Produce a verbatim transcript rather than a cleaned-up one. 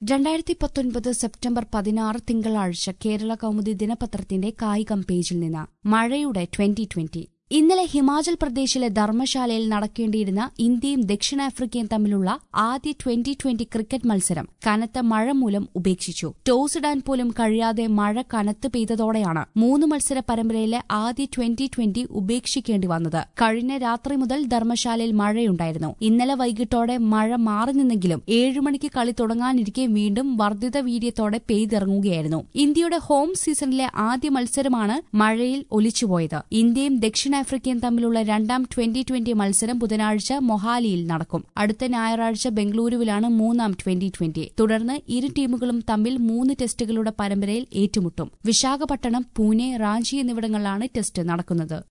രണ്ടായിരത്തി പത്തൊൻപത് സെപ്റ്റംബർ പതിനാറ് തിങ്കളാഴ്ച കേരള കൗമുദി ദിനപത്രത്തിന്റെ കായികം പേജിൽ നിന്ന് മഴയുടെ ട്വന്റി ട്വന്റി ഇന്നലെ ഹിമാചൽ പ്രദേശിലെ ധർമ്മശാലയിൽ നടക്കേണ്ടിയിരുന്ന ഇന്ത്യയും ദക്ഷിണാഫ്രിക്കയും തമ്മിലുള്ള ആദ്യ ട്വന്റി ട്വന്റി ക്രിക്കറ്റ് മത്സരം കനത്ത മഴ മൂലം ഉപേക്ഷിച്ചു. ടോസ് ഇടാൻ പോലും കഴിയാതെ മഴ കനത്ത് പെയ്തതോടെയാണ് മൂന്ന് മത്സര പരമ്പരയിലെ ആദ്യ ട്വന്റി ട്വന്റി ഉപേക്ഷിക്കേണ്ടി വന്നത്. കഴിഞ്ഞ രാത്രി മുതൽ ധർമ്മശാലയിൽ മഴയുണ്ടായിരുന്നു. ഇന്നലെ വൈകിട്ടോടെ മഴ മാറി നിന്നെങ്കിലും ഏഴുമണിക്ക് കളി തുടങ്ങാനിരിക്കെ വീണ്ടും വർദ്ധിത വീര്യത്തോടെ പെയ്തിറങ്ങുകയായിരുന്നു. ഇന്ത്യയുടെ ഹോം സീസണിലെ ആദ്യ മത്സരമാണ് മഴയിൽ ഒലിച്ചുപോയത്. ഇന്ത്യയും ദക്ഷിണ ആഫ്രിക്കയും തമ്മിലുള്ള രണ്ടാം ട്വന്റി ട്വന്റി മത്സരം ബുധനാഴ്ച മൊഹാലിയിൽ നടക്കും. അടുത്ത ഞായറാഴ്ച ബംഗളൂരുവിലാണ് മൂന്നാം ട്വന്റി ട്വന്റി. തുടർന്ന് ഇരു ടീമുകളും തമ്മിൽ മൂന്ന് ടെസ്റ്റുകളുടെ പരമ്പരയിൽ ഏറ്റുമുട്ടും. വിശാഖപട്ടണം, പൂനെ, റാഞ്ചി എന്നിവിടങ്ങളിലാണ് ടെസ്റ്റ് നടക്കുന്നത്.